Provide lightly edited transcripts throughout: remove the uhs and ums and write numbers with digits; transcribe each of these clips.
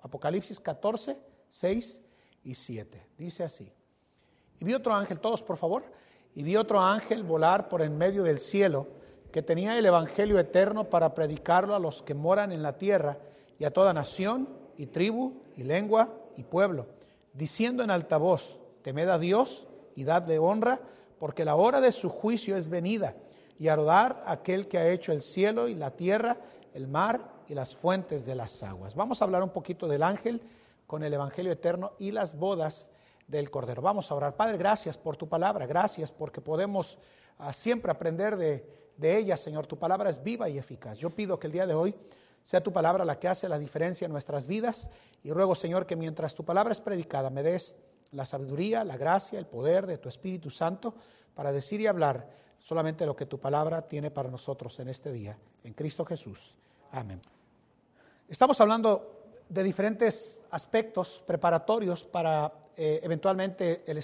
Apocalipsis 14, 6 y 7. Dice así. Y vi otro ángel, todos por favor, y vi otro ángel volar por en medio del cielo, que tenía el evangelio eterno para predicarlo a los que moran en la tierra y a toda nación y tribu y lengua y pueblo, diciendo en alta voz, temed a Dios y dadle honra, porque la hora de su juicio es venida, y arodar aquel que ha hecho el cielo y la tierra, el mar y las fuentes de las aguas. Vamos a hablar un poquito del ángel con el evangelio eterno y las bodas del Cordero. Vamos a orar. Padre, gracias por tu palabra, gracias porque podemos siempre aprender de ella, Señor. Tu palabra es viva y eficaz. Yo pido que el día de hoy sea tu palabra la que hace la diferencia en nuestras vidas, y ruego, Señor, que mientras tu palabra es predicada me des la sabiduría, la gracia, el poder de tu Espíritu Santo para decir y hablar solamente lo que tu palabra tiene para nosotros en este día, en Cristo Jesús. Amén. Estamos hablando de diferentes aspectos preparatorios para eventualmente el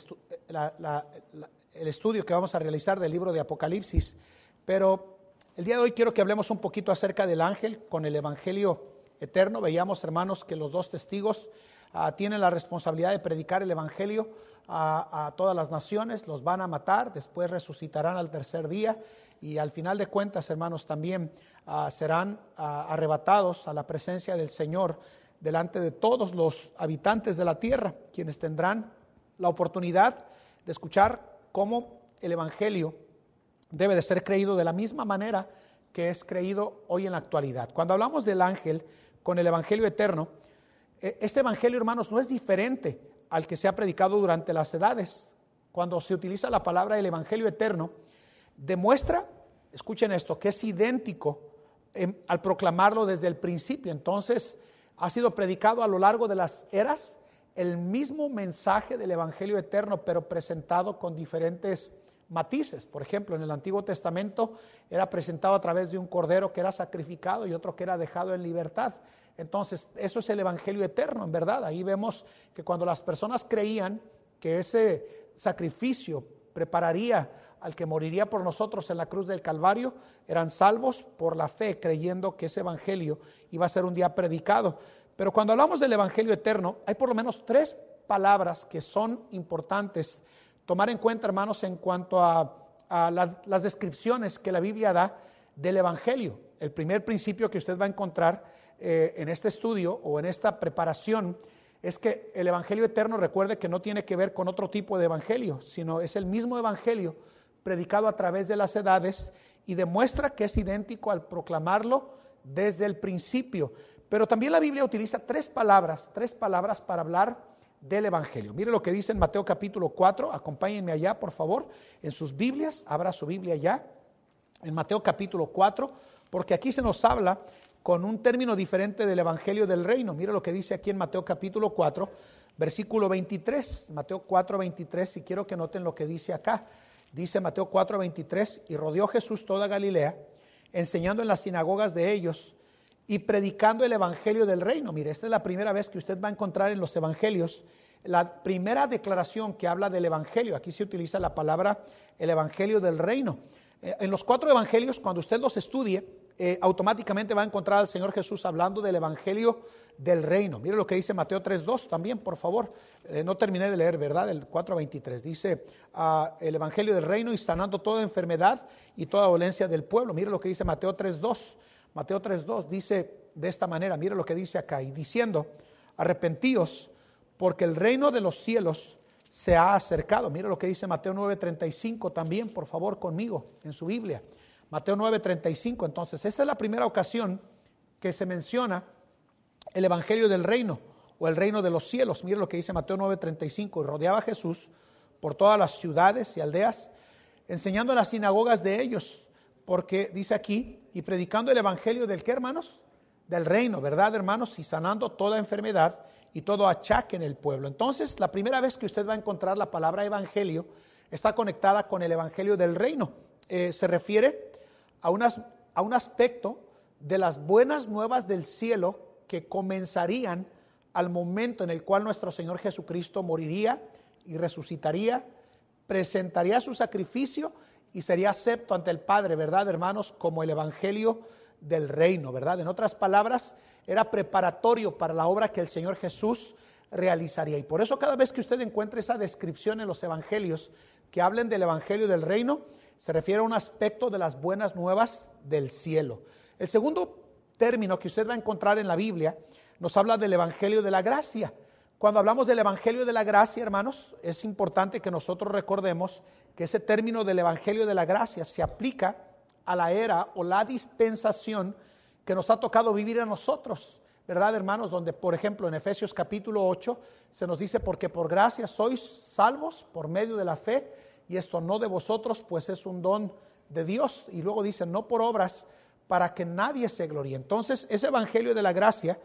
estudio que vamos a realizar del libro de Apocalipsis, pero el día de hoy quiero que hablemos un poquito acerca del ángel con el evangelio eterno. Veíamos, hermanos, que los dos testigos tienen la responsabilidad de predicar el evangelio a todas las naciones. Los van a matar, después resucitarán al tercer día y al final de cuentas, hermanos, también serán arrebatados a la presencia del Señor delante de todos los habitantes de la tierra, quienes tendrán la oportunidad de escuchar cómo el evangelio debe de ser creído de la misma manera que es creído hoy en la actualidad. Cuando hablamos del ángel con el evangelio eterno, este evangelio, hermanos, no es diferente al que se ha predicado durante las edades. Cuando se utiliza la palabra el evangelio eterno, demuestra, escuchen esto, que es idéntico al proclamarlo desde el principio. Entonces, ha sido predicado a lo largo de las eras el mismo mensaje del evangelio eterno, pero presentado con diferentes matices. Por ejemplo, en el Antiguo Testamento era presentado a través de un cordero que era sacrificado y otro que era dejado en libertad. Entonces, eso es el evangelio eterno, en verdad. Ahí vemos que cuando las personas creían que ese sacrificio prepararía al que moriría por nosotros en la cruz del Calvario, eran salvos por la fe, creyendo que ese evangelio iba a ser un día predicado. Pero cuando hablamos del evangelio eterno, hay por lo menos tres palabras que son importantes tomar en cuenta, hermanos, en cuanto a las descripciones que la Biblia da del evangelio. El primer principio que usted va a encontrar en este estudio o en esta preparación es que el evangelio eterno, recuerde que no tiene que ver con otro tipo de evangelio, sino es el mismo evangelio predicado a través de las edades y demuestra que es idéntico al proclamarlo desde el principio. Pero también la Biblia utiliza tres palabras para hablar del evangelio. Mire lo que dice en Mateo capítulo 4, acompáñenme allá por favor, en sus Biblias, abra su Biblia allá, en Mateo capítulo 4, porque aquí se nos habla con un término diferente del evangelio del reino. Mire lo que dice aquí en Mateo capítulo 4, versículo 23, Mateo 4, 23, y quiero que noten lo que dice acá. Dice Mateo 4, 23, y rodeó Jesús toda Galilea, enseñando en las sinagogas de ellos y predicando el evangelio del reino. Mire, esta es la primera vez que usted va a encontrar en los evangelios la primera declaración que habla del evangelio. Aquí se utiliza la palabra el evangelio del reino. En los cuatro evangelios, cuando usted los estudie, automáticamente va a encontrar al Señor Jesús hablando del evangelio del reino. Mire lo que dice Mateo 3:2 también, por favor. No terminé de leer, ¿verdad? El 4:23 dice el evangelio del reino y sanando toda enfermedad y toda dolencia del pueblo. Mire lo que dice Mateo 3:2. Mateo 3:2 dice de esta manera, mire lo que dice acá, y diciendo, arrepentíos porque el reino de los cielos se ha acercado. Mire lo que dice Mateo 9:35 también, por favor, conmigo en su Biblia. Mateo 9:35. Entonces, esta es la primera ocasión que se menciona el evangelio del reino o el reino de los cielos. Mire lo que dice Mateo 9:35. Y rodeaba a Jesús por todas las ciudades y aldeas, enseñando en las sinagogas de ellos, porque dice aquí, y predicando el evangelio del ¿qué, hermanos? Del reino, ¿verdad, hermanos? Y sanando toda enfermedad y todo achaque en el pueblo. Entonces, la primera vez que usted va a encontrar la palabra evangelio está conectada con el evangelio del reino. Se refiere a un aspecto de las buenas nuevas del cielo que comenzarían al momento en el cual nuestro Señor Jesucristo moriría y resucitaría, presentaría su sacrificio y sería acepto ante el Padre, ¿verdad, hermanos? Como el evangelio del reino, ¿verdad? En otras palabras, era preparatorio para la obra que el Señor Jesús realizaría. Y por eso cada vez que usted encuentre esa descripción en los evangelios que hablen del evangelio del reino, se refiere a un aspecto de las buenas nuevas del cielo. El segundo término que usted va a encontrar en la Biblia nos habla del evangelio de la gracia. Cuando hablamos del evangelio de la gracia, hermanos, es importante que nosotros recordemos que ese término del evangelio de la gracia se aplica a la era o la dispensación que nos ha tocado vivir a nosotros, ¿verdad, hermanos? Donde, por ejemplo, en Efesios capítulo 8 se nos dice, porque por gracia sois salvos por medio de la fe, y esto no de vosotros, pues es un don de Dios. Y luego dice, no por obras, para que nadie se gloríe. Entonces, ese evangelio de la gracia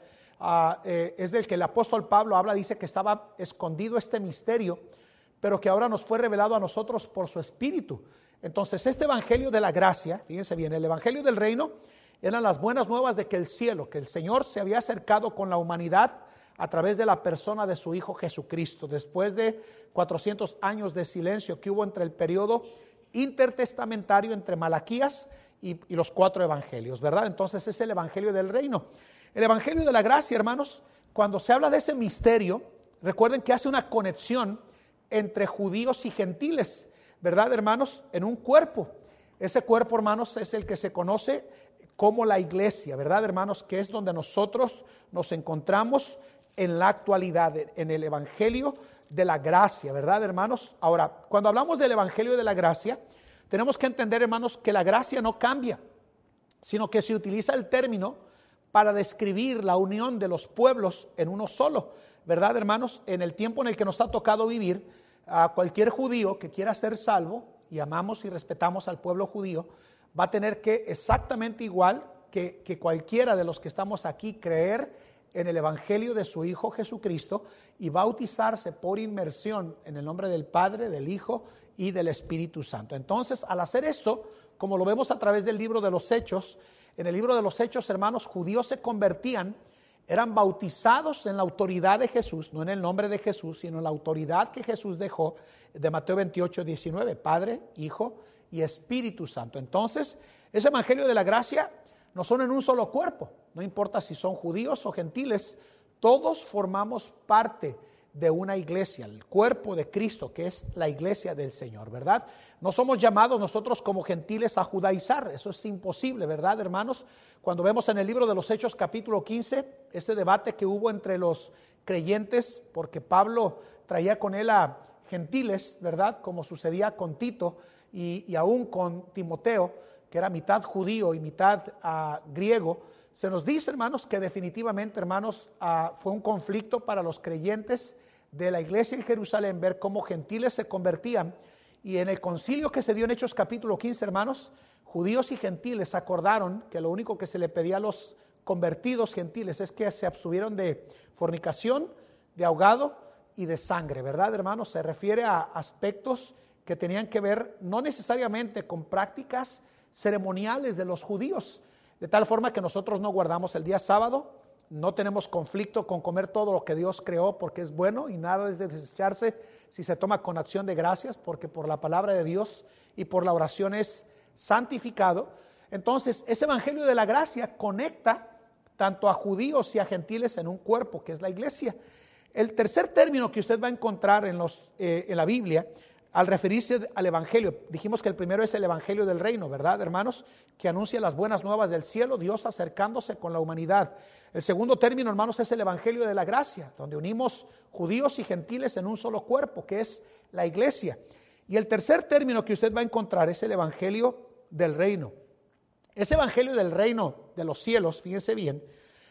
es del que el apóstol Pablo habla, dice que estaba escondido este misterio, pero que ahora nos fue revelado a nosotros por su Espíritu. Entonces, este evangelio de la gracia, fíjense bien, el evangelio del reino eran las buenas nuevas de que el cielo, que el Señor se había acercado con la humanidad a través de la persona de su Hijo Jesucristo, después de 400 años de silencio que hubo entre el periodo intertestamentario entre Malaquías y los 4 evangelios, ¿verdad? Entonces es el evangelio del reino. El evangelio de la gracia, hermanos, cuando se habla de ese misterio, recuerden que hace una conexión entre judíos y gentiles, ¿verdad, hermanos? En un cuerpo. Ese cuerpo, hermanos, es el que se conoce como la iglesia, ¿verdad, hermanos? Que es donde nosotros nos encontramos en la actualidad, en el evangelio de la gracia, ¿verdad, hermanos? Ahora, cuando hablamos del evangelio de la gracia, tenemos que entender, hermanos, que la gracia no cambia, sino que se utiliza el término para describir la unión de los pueblos en uno solo, ¿verdad, hermanos? En el tiempo en el que nos ha tocado vivir, a cualquier judío que quiera ser salvo, y amamos y respetamos al pueblo judío, va a tener que exactamente igual que cualquiera de los que estamos aquí creer en el evangelio de su Hijo Jesucristo y bautizarse por inmersión en el nombre del Padre, del Hijo y del Espíritu Santo. Entonces, al hacer esto, como lo vemos a través del libro de los Hechos, en el libro de los Hechos, hermanos, judíos se convertían, eran bautizados en la autoridad de Jesús, no en el nombre de Jesús, sino en la autoridad que Jesús dejó de Mateo 28, 19, Padre, Hijo y Espíritu Santo. Entonces, ese evangelio de la gracia no son en un solo cuerpo, no importa si son judíos o gentiles, todos formamos parte de una iglesia, el cuerpo de Cristo, que es la iglesia del Señor, ¿verdad? No somos llamados nosotros como gentiles a judaizar, eso es imposible, ¿verdad, hermanos? Cuando vemos en el libro de los Hechos capítulo 15, ese debate que hubo entre los creyentes, porque Pablo traía con él a gentiles, ¿verdad? Como sucedía con Tito y aún con Timoteo, que era mitad judío y mitad griego. Se nos dice, hermanos, que definitivamente, hermanos, fue un conflicto para los creyentes de la iglesia en Jerusalén ver cómo gentiles se convertían. Y en el concilio que se dio en Hechos capítulo 15, hermanos, judíos y gentiles acordaron que lo único que se le pedía a los convertidos gentiles es que se abstuvieron de fornicación, de ahogado y de sangre, ¿verdad, hermanos? Se refiere a aspectos que tenían que ver no necesariamente con prácticas ceremoniales de los judíos, de tal forma que nosotros no guardamos el día sábado, no tenemos conflicto con comer todo lo que Dios creó porque es bueno y nada es de desecharse si se toma con acción de gracias, porque por la palabra de Dios y por la oración es santificado. Entonces, ese evangelio de la gracia conecta tanto a judíos y a gentiles en un cuerpo, que es la iglesia. El tercer término que usted va a encontrar en la Biblia, al referirse al evangelio, dijimos que el primero es el evangelio del reino, ¿verdad, hermanos? Que anuncia las buenas nuevas del cielo, Dios acercándose con la humanidad. El segundo término, hermanos, es el evangelio de la gracia, donde unimos judíos y gentiles en un solo cuerpo, que es la iglesia. Y el tercer término que usted va a encontrar es el evangelio del reino. Ese evangelio del reino de los cielos, fíjense bien,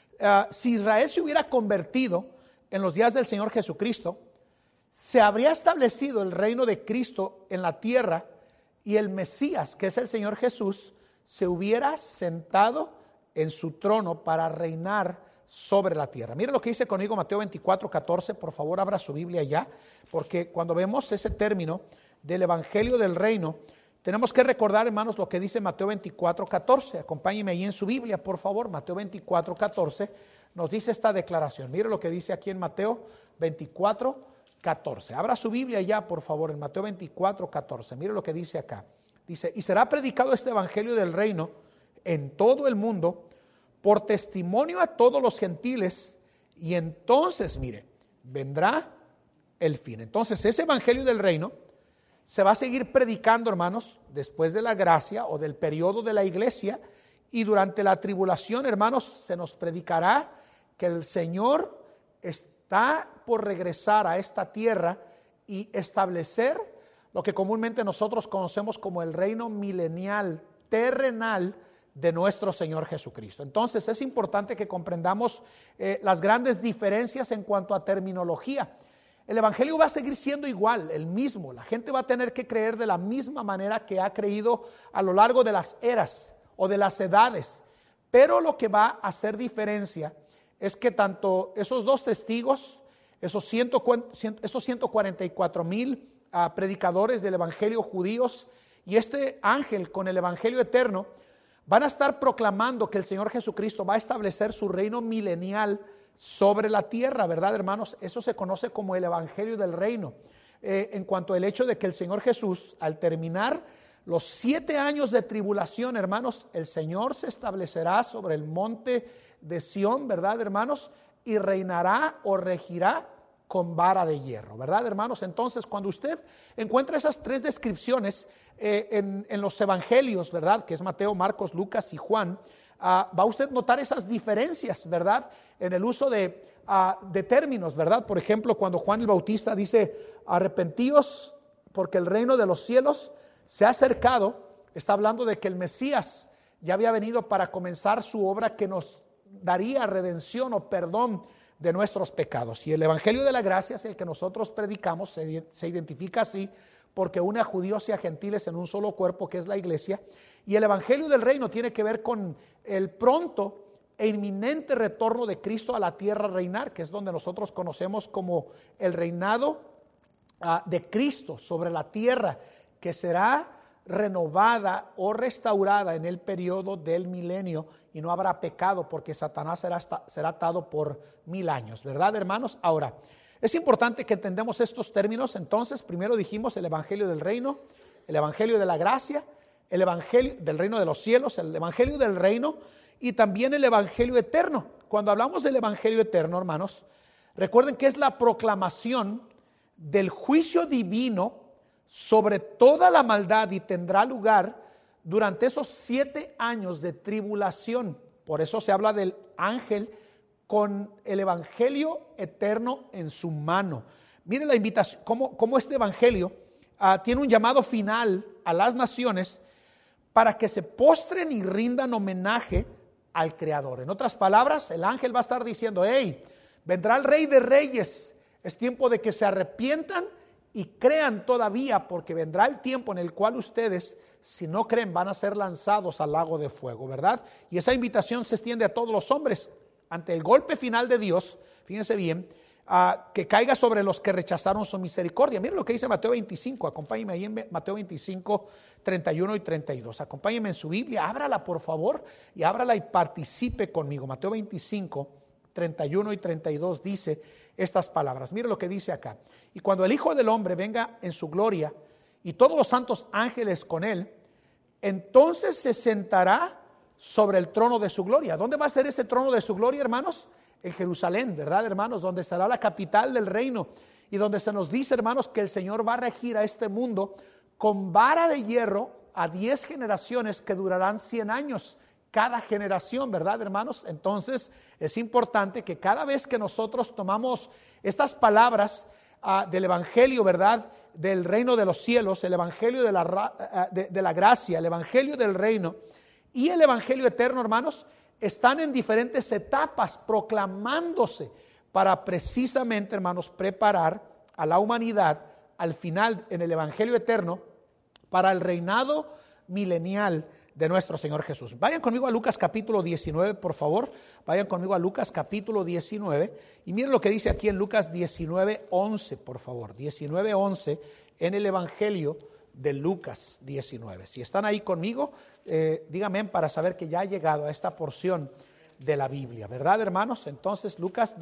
si Israel se hubiera convertido en los días del Señor Jesucristo, se habría establecido el reino de Cristo en la tierra y el Mesías, que es el Señor Jesús, se hubiera sentado en su trono para reinar sobre la tierra. Mire lo que dice conmigo Mateo 24, 14, por favor abra su Biblia ya, porque cuando vemos ese término del evangelio del reino, tenemos que recordar, hermanos, lo que dice Mateo 24, 14. Acompáñenme ahí en su Biblia, por favor. Mateo 24, 14 nos dice esta declaración. Mire lo que dice aquí en Mateo 24, 14. Abra su Biblia ya, por favor, en Mateo 24, 14. Mire lo que dice acá. Dice, y será predicado este evangelio del reino en todo el mundo por testimonio a todos los gentiles, y entonces, mire, vendrá el fin. Entonces, ese evangelio del reino se va a seguir predicando, hermanos, después de la gracia o del periodo de la iglesia, y durante la tribulación, hermanos, se nos predicará que el Señor está por regresar a esta tierra y establecer lo que comúnmente nosotros conocemos como el reino milenial, terrenal, de nuestro Señor Jesucristo. Entonces es importante que comprendamos las grandes diferencias en cuanto a terminología. El evangelio va a seguir siendo igual, el mismo. La gente va a tener que creer de la misma manera que ha creído a lo largo de las eras o de las edades. Pero lo que va a hacer diferencia es que tanto esos dos testigos, esos 144,000 predicadores del evangelio judíos y este ángel con el evangelio eterno, van a estar proclamando que el Señor Jesucristo va a establecer su reino milenial sobre la tierra, ¿verdad, hermanos? Eso se conoce como el evangelio del reino. En cuanto al hecho de que el Señor Jesús, al terminar los 7 años de tribulación, hermanos, el Señor se establecerá sobre el monte de Sión, ¿verdad, hermanos? Y reinará o regirá con vara de hierro, ¿verdad, hermanos? Entonces, cuando usted encuentra esas 3 descripciones en los evangelios, ¿verdad? Que es Mateo, Marcos, Lucas y Juan, va a usted notar esas diferencias, ¿verdad? En el uso de términos, ¿verdad? Por ejemplo, cuando Juan el Bautista dice, arrepentíos porque el reino de los cielos se ha acercado, está hablando de que el Mesías ya había venido para comenzar su obra que nos daría redención o perdón de nuestros pecados. Y el evangelio de la gracia es el que nosotros predicamos, se identifica así porque une a judíos y a gentiles en un solo cuerpo, que es la iglesia. Y el evangelio del reino tiene que ver con el pronto e inminente retorno de Cristo a la tierra a reinar, que es donde nosotros conocemos como el reinado de Cristo sobre la tierra, que será renovada o restaurada en el periodo del milenio, y no habrá pecado porque Satanás será atado por 1000 años, ¿verdad, hermanos? Ahora, es importante que entendamos estos términos. Entonces, primero dijimos el evangelio del reino, el evangelio de la gracia, el evangelio del reino de los cielos, el evangelio del reino y también el evangelio eterno. Cuando hablamos del evangelio eterno, hermanos, recuerden que es la proclamación del juicio divino sobre toda la maldad, y tendrá lugar durante esos 7 años de tribulación. Por eso se habla del ángel con el evangelio eterno en su mano. Miren la invitación, cómo este evangelio tiene un llamado final a las naciones para que se postren y rindan homenaje al Creador. En otras palabras, el ángel va a estar diciendo, hey, vendrá el Rey de Reyes, es tiempo de que se arrepientan y crean todavía, porque vendrá el tiempo en el cual ustedes, si no creen, van a ser lanzados al lago de fuego, ¿verdad? Y esa invitación se extiende a todos los hombres ante el golpe final de Dios. Fíjense bien, que caiga sobre los que rechazaron su misericordia. Miren lo que dice Mateo 25, acompáñenme ahí en Mateo 25, 31 y 32. Acompáñenme en su Biblia, ábrala por favor, y ábrala y participe conmigo. Mateo 25, 31 y 32 dice estas palabras. Mire lo que dice acá. Y cuando el Hijo del Hombre venga en su gloria y todos los santos ángeles con él, entonces se sentará sobre el trono de su gloria. ¿Dónde va a ser ese trono de su gloria, hermanos? En Jerusalén, ¿verdad, hermanos? Donde será la capital del reino, y donde se nos dice, hermanos, que el Señor va a regir a este mundo con vara de hierro a 10 generaciones que durarán 100 años. Cada generación, ¿verdad, hermanos? Entonces es importante que cada vez que nosotros tomamos estas palabras del evangelio, ¿verdad?, del reino de los cielos, el evangelio de la gracia, el evangelio del reino y el evangelio eterno, hermanos, están en diferentes etapas proclamándose para precisamente, hermanos, preparar a la humanidad al final en el evangelio eterno para el reinado milenial de nuestro Señor Jesús. Vayan conmigo a Lucas capítulo 19, por favor. Vayan conmigo a Lucas capítulo 19 y miren lo que dice aquí en Lucas 19:11, por favor. 19:11 en el Evangelio de Lucas 19. Si están ahí conmigo, díganme para saber que ya ha llegado a esta porción de la Biblia, ¿verdad, hermanos? Entonces, Lucas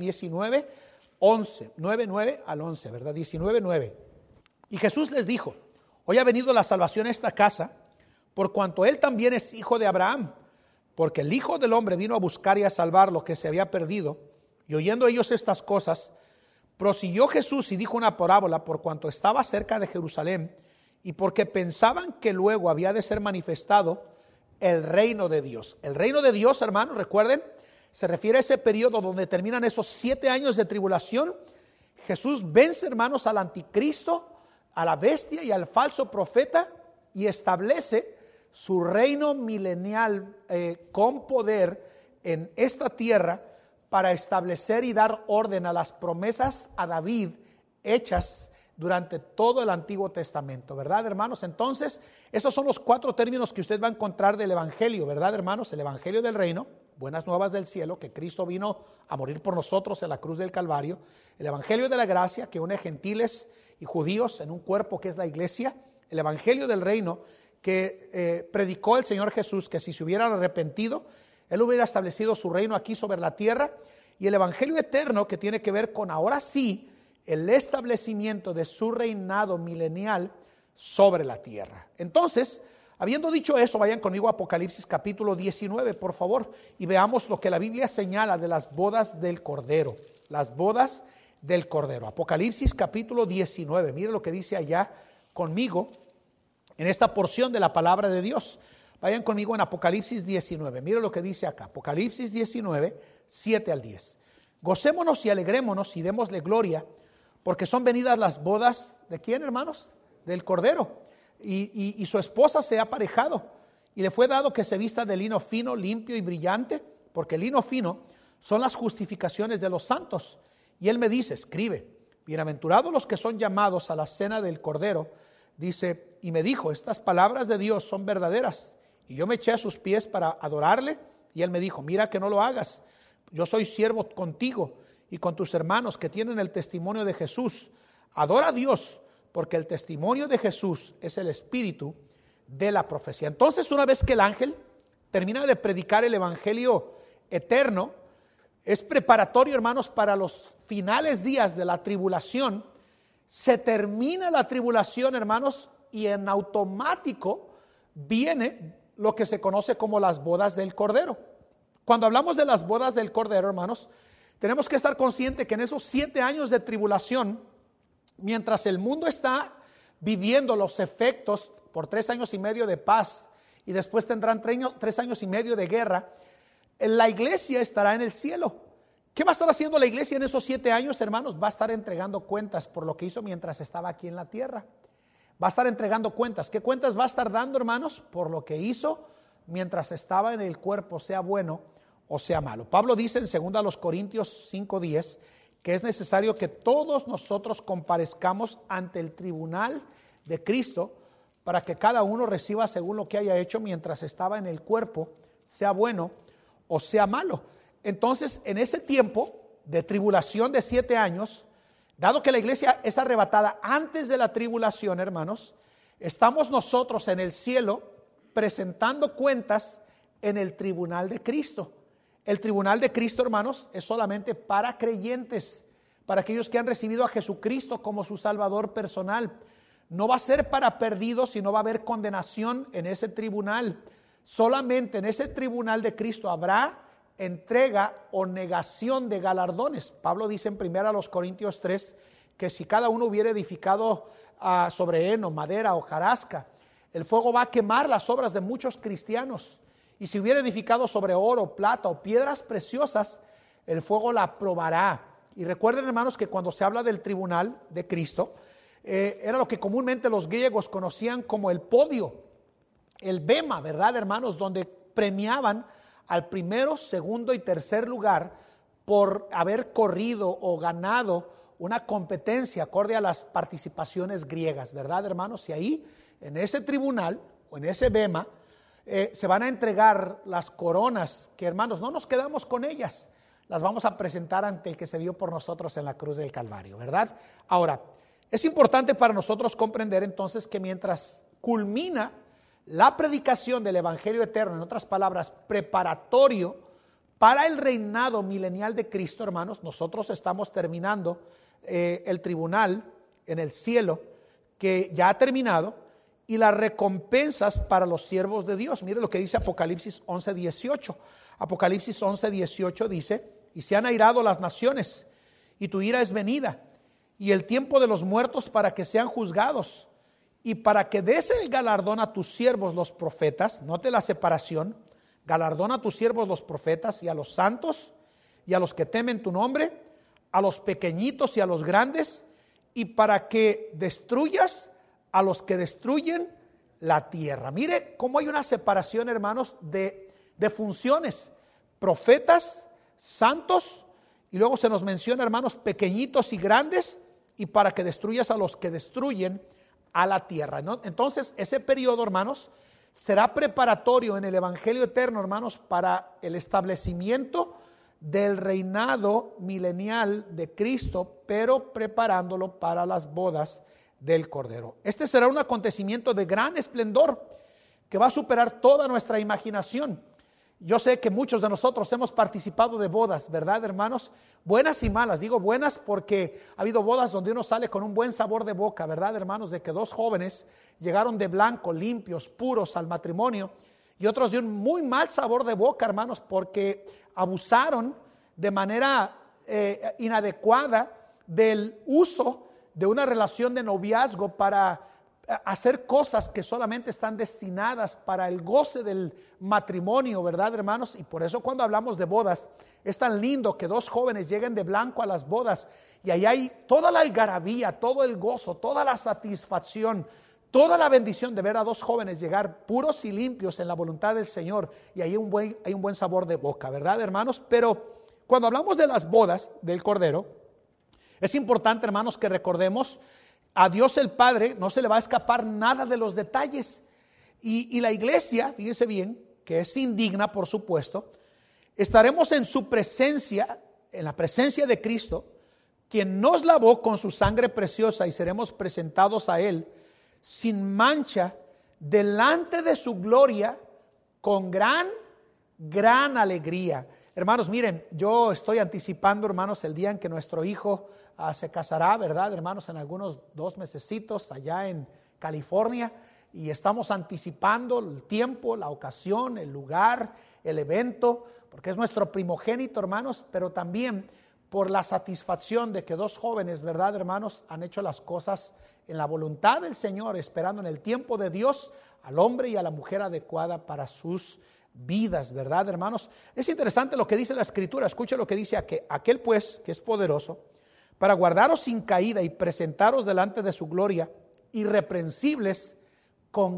19:11, 9 al 11, ¿verdad? 19:9. Y Jesús les dijo: hoy ha venido la salvación a esta casa, por cuanto él también es hijo de Abraham, porque el Hijo del Hombre vino a buscar y a salvar lo que se había perdido. Y oyendo ellos estas cosas, prosiguió Jesús y dijo una parábola por cuanto estaba cerca de Jerusalén y porque pensaban que luego había de ser manifestado el reino de Dios. El reino de Dios, hermanos, recuerden, se refiere a ese periodo donde terminan esos 7 años de tribulación. Jesús vence, hermanos, al anticristo, a la bestia y al falso profeta y establece su reino milenial con poder en esta tierra para establecer y dar orden a las promesas a David hechas durante todo el Antiguo Testamento, ¿verdad, hermanos? Entonces, esos son los 4 términos que usted va a encontrar del Evangelio, ¿verdad, hermanos? El Evangelio del reino, buenas nuevas del cielo, que Cristo vino a morir por nosotros en la cruz del Calvario. El Evangelio de la gracia, que une gentiles y judíos en un cuerpo que es la iglesia. El Evangelio del reino, que predicó el Señor Jesús, que si se hubieran arrepentido, Él hubiera establecido su reino aquí sobre la tierra. Y el Evangelio eterno, que tiene que ver con ahora sí el establecimiento de su reinado milenial sobre la tierra. Entonces, habiendo dicho eso, vayan conmigo a Apocalipsis capítulo 19, por favor, y veamos lo que la Biblia señala de las bodas del Cordero. Las bodas del Cordero. Apocalipsis capítulo 19, mire lo que dice allá conmigo en esta porción de la palabra de Dios. Vayan conmigo en Apocalipsis 19, mire lo que dice acá. Apocalipsis 19, 7 al 10. Gocémonos y alegrémonos y démosle gloria, porque son venidas las bodas, ¿de quién, hermanos? Del Cordero. Y su esposa se ha aparejado, y le fue dado que se vista de lino fino, limpio y brillante, porque el lino fino son las justificaciones de los santos. Y él me dice, escribe, bienaventurados los que son llamados a la cena del Cordero. Dice, y me dijo, estas palabras de Dios son verdaderas. Y yo me eché a sus pies para adorarle, y él me dijo, mira que no lo hagas. Yo soy siervo contigo y con tus hermanos que tienen el testimonio de Jesús. Adora a Dios, porque el testimonio de Jesús es el espíritu de la profecía. Entonces, una vez que el ángel termina de predicar el evangelio eterno, es preparatorio, hermanos, para los finales días de la tribulación. Se termina la tribulación, hermanos, y en automático viene lo que se conoce como las bodas del Cordero. Cuando hablamos de las bodas del Cordero, hermanos, tenemos que estar conscientes que en esos 7 años de tribulación, mientras el mundo está viviendo los efectos por 3 años y medio de paz y después tendrán 3 años y medio de guerra, la iglesia estará en el cielo. ¿Qué va a estar haciendo la iglesia en esos 7 años, hermanos? Va a estar entregando cuentas por lo que hizo mientras estaba aquí en la tierra. Va a estar entregando cuentas. ¿Qué cuentas va a estar dando, hermanos? Por lo que hizo mientras estaba en el cuerpo, sea bueno o sea malo. Pablo dice en 2 Corintios 5:10 que es necesario que todos nosotros comparezcamos ante el tribunal de Cristo para que cada uno reciba según lo que haya hecho mientras estaba en el cuerpo, sea bueno o sea malo. Entonces, en ese tiempo de tribulación de 7 años, dado que la iglesia es arrebatada antes de la tribulación, hermanos, estamos nosotros en el cielo presentando cuentas en el tribunal de Cristo. El tribunal de Cristo, hermanos, es solamente para creyentes, para aquellos que han recibido a Jesucristo como su Salvador personal. No va a ser para perdidos, sino va a haber condenación en ese tribunal. Solamente en ese tribunal de Cristo habrá entrega o negación de galardones. Pablo dice en 1 Corintios 3 que si cada uno hubiera edificado sobre heno, madera o hojarasca, el fuego va a quemar las obras de muchos cristianos. Y si hubiera edificado sobre oro, plata o piedras preciosas, el fuego la probará. Y recuerden, hermanos, que cuando se habla del tribunal de Cristo, era lo que comúnmente los griegos conocían como el podio, el bema, ¿verdad, hermanos? Donde premiaban al primero, segundo y tercer lugar por haber corrido o ganado una competencia acorde a las participaciones griegas, ¿verdad, hermanos? Y ahí, en ese tribunal o en ese bema, se van a entregar las coronas que, hermanos, no nos quedamos con ellas, las vamos a presentar ante el que se dio por nosotros en la cruz del Calvario, ¿verdad? Ahora, es importante para nosotros comprender entonces que mientras culmina la predicación del Evangelio eterno, en otras palabras, preparatorio para el reinado milenial de Cristo, hermanos, nosotros estamos terminando el tribunal en el cielo, que ya ha terminado, y las recompensas para los siervos de Dios. Mire lo que dice Apocalipsis 11:18. Apocalipsis 11:18 dice: y se han airado las naciones, y tu ira es venida, y el tiempo de los muertos para que sean juzgados, y para que des el galardón a tus siervos los profetas. Note la separación: galardón a tus siervos los profetas, y a los santos, y a los que temen tu nombre, a los pequeñitos y a los grandes, y para que destruyas a los que destruyen la tierra. Mire cómo hay una separación, hermanos, de funciones: profetas, santos, y luego se nos menciona, hermanos, pequeñitos y grandes, y para que destruyas a los que destruyen a la tierra, ¿no? Entonces, ese periodo, hermanos, será preparatorio en el evangelio eterno, hermanos, para el establecimiento del reinado milenial de Cristo, pero preparándolo para las bodas del Cordero. Este será un acontecimiento de gran esplendor que va a superar toda nuestra imaginación. Yo sé que muchos de nosotros hemos participado de bodas, ¿verdad, hermanos? Buenas y malas. Digo buenas porque ha habido bodas donde uno sale con un buen sabor de boca, ¿verdad, hermanos? De que dos jóvenes llegaron de blanco, limpios, puros al matrimonio, y otros de un muy mal sabor de boca, hermanos, porque abusaron de manera inadecuada del uso de una relación de noviazgo para hacer cosas que solamente están destinadas para el goce del matrimonio, ¿verdad, hermanos? Y por eso cuando hablamos de bodas, es tan lindo que dos jóvenes lleguen de blanco a las bodas, y ahí hay toda la algarabía, todo el gozo, toda la satisfacción, toda la bendición de ver a dos jóvenes llegar puros y limpios en la voluntad del Señor, y ahí hay un buen sabor de boca, ¿verdad, hermanos? Pero cuando hablamos de las bodas del Cordero, es importante, hermanos, que recordemos: a Dios el Padre no se le va a escapar nada de los detalles, y la iglesia, fíjese bien, que es indigna, por supuesto, estaremos en su presencia, en la presencia de Cristo, quien nos lavó con su sangre preciosa, y seremos presentados a Él sin mancha delante de su gloria con gran alegría. Hermanos, miren, yo estoy anticipando, hermanos, el día en que nuestro hijo se casará, ¿verdad, hermanos? En algunos 2 mesecitos allá en California, y estamos anticipando el tiempo, la ocasión, el lugar, el evento, porque es nuestro primogénito, hermanos, pero también por la satisfacción de que dos jóvenes, ¿verdad, hermanos?, han hecho las cosas en la voluntad del Señor, esperando en el tiempo de Dios al hombre y a la mujer adecuada para sus vidas, ¿verdad, hermanos? Es interesante lo que dice la Escritura. Escuche lo que dice: aquel pues que es poderoso para guardaros sin caída y presentaros delante de su gloria irreprensibles con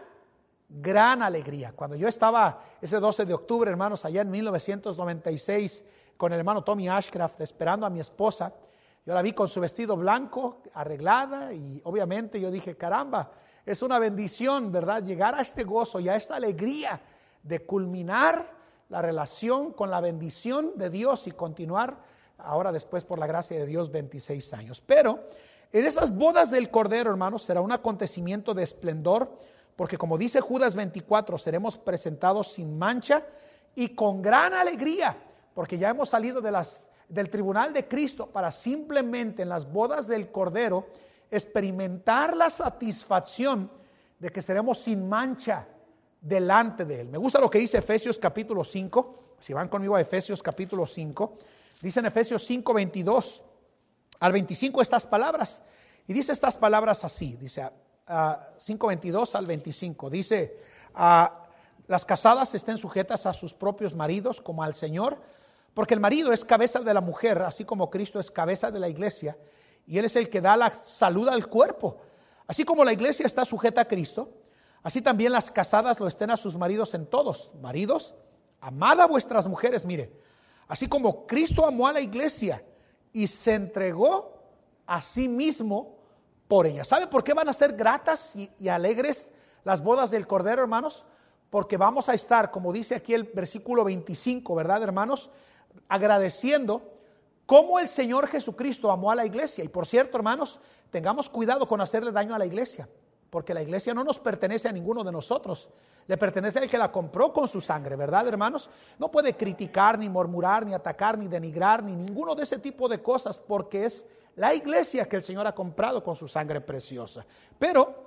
gran alegría. Cuando yo estaba ese 12 de octubre, hermanos, allá en 1996, con el hermano Tommy Ashcraft, esperando a mi esposa, yo la vi con su vestido blanco, arreglada, y obviamente yo dije: caramba, es una bendición, ¿verdad?, llegar a este gozo y a esta alegría de culminar la relación con la bendición de Dios y continuar ahora después, por la gracia de Dios, 26 años. Pero en esas bodas del Cordero, hermanos, será un acontecimiento de esplendor, porque como dice Judas 24, seremos presentados sin mancha y con gran alegría, porque ya hemos salido del tribunal de Cristo para simplemente en las bodas del Cordero experimentar la satisfacción de que seremos sin mancha delante de Él. Me gusta lo que dice Efesios capítulo 5, si van conmigo a Efesios capítulo 5, dice en Efesios 5, 22 al 25 estas palabras, y dice estas palabras así, dice 5, 22 al 25, dice: las casadas estén sujetas a sus propios maridos como al Señor, porque el marido es cabeza de la mujer, así como Cristo es cabeza de la iglesia, y Él es el que da la salud al cuerpo. Así como la iglesia está sujeta a Cristo, así también las casadas lo estén a sus maridos en todos. Maridos, amad a vuestras mujeres, mire, así como Cristo amó a la iglesia y se entregó a sí mismo por ella. ¿Sabe por qué van a ser gratas y alegres las bodas del Cordero, hermanos? Porque vamos a estar, como dice aquí el versículo 25, ¿verdad, hermanos?, agradeciendo cómo el Señor Jesucristo amó a la iglesia. Y por cierto, hermanos, tengamos cuidado con hacerle daño a la iglesia, porque la iglesia no nos pertenece a ninguno de nosotros, le pertenece al que la compró con su sangre, ¿verdad, hermanos? No puede criticar, ni murmurar, ni atacar, ni denigrar, ni ninguno de ese tipo de cosas, porque es la iglesia que el Señor ha comprado con su sangre preciosa. Pero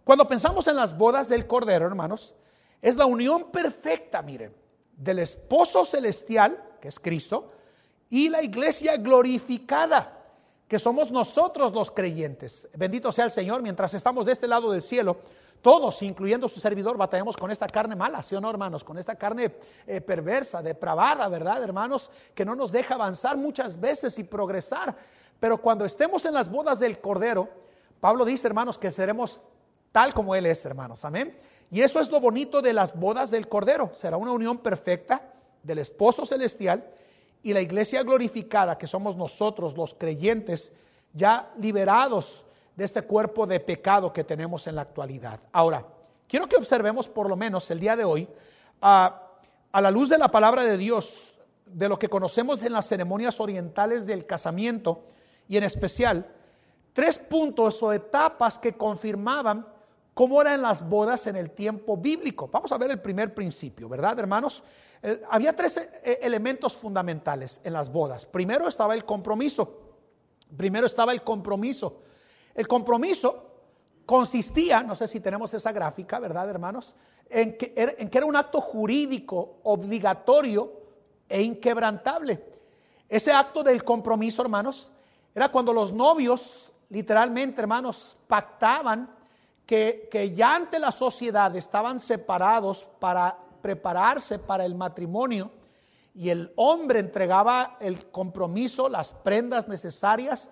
Cuando pensamos en las bodas del Cordero, hermanos, es la unión perfecta, miren, del esposo celestial, que es Cristo, y la iglesia glorificada, que somos nosotros los creyentes. Bendito sea el Señor. Mientras estamos de este lado del cielo, todos, incluyendo su servidor, batallamos con esta carne mala, ¿sí o no, hermanos? Con esta carne perversa, depravada, ¿verdad, hermanos? Que no nos deja avanzar muchas veces y progresar. Pero cuando estemos en las bodas del Cordero, Pablo dice, hermanos, que seremos tal como Él es, hermanos. Amén. Y eso es lo bonito de las bodas del Cordero. Será una unión perfecta del esposo celestial y la iglesia glorificada, que somos nosotros los creyentes, ya liberados de este cuerpo de pecado que tenemos en la actualidad. Ahora, quiero que observemos por lo menos el día de hoy, a la luz de la palabra de Dios, de lo que conocemos en las ceremonias orientales del casamiento, y en especial, 3 puntos o etapas que confirmaban cómo eran las bodas en el tiempo bíblico. Vamos a ver el primer principio, ¿verdad, hermanos? Había 3 elementos fundamentales en las bodas. Primero estaba el compromiso. El compromiso consistía, no sé si tenemos esa gráfica, ¿verdad, hermanos? En que era un acto jurídico obligatorio e inquebrantable. Ese acto del compromiso, hermanos, era cuando los novios, literalmente, hermanos, pactaban que ya ante la sociedad estaban separados para prepararse para el matrimonio, y el hombre entregaba el compromiso, las prendas necesarias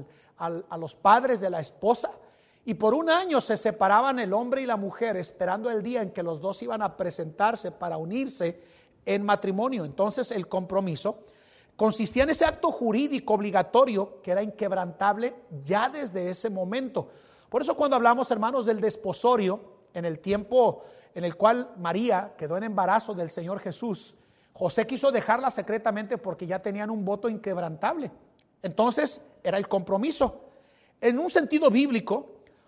a los padres de la esposa, y por 1 año se separaban el hombre y la mujer, esperando el día en que los dos iban a presentarse para unirse en matrimonio. Entonces el compromiso consistía en ese acto jurídico obligatorio que era inquebrantable ya desde ese momento. Por eso cuando hablamos, hermanos, del desposorio, en el tiempo en el cual María quedó en embarazo del Señor Jesús, José quiso dejarla secretamente porque ya tenían un voto inquebrantable. Entonces era el compromiso. En un sentido bíblico,